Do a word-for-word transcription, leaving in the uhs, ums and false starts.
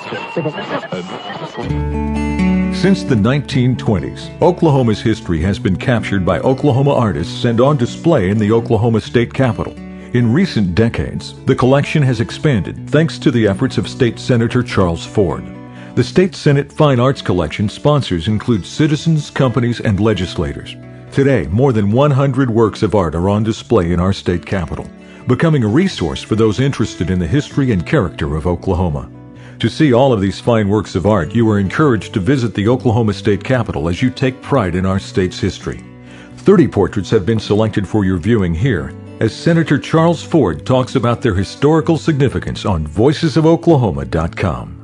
Since the nineteen twenties, Oklahoma's history has been captured by Oklahoma artists and on display in the Oklahoma State Capitol. In recent decades, the collection has expanded thanks to the efforts of State Senator Charles Ford. The State Senate Fine Arts Collection sponsors include citizens, companies, and legislators. Today, more than one hundred works of art are on display in our state capitol, becoming a resource for those interested in the history and character of Oklahoma. To see all of these fine works of art, you are encouraged to visit the Oklahoma State Capitol as you take pride in our state's history. thirty portraits have been selected for your viewing here, as Senator Charles Ford talks about their historical significance on voices of oklahoma dot com.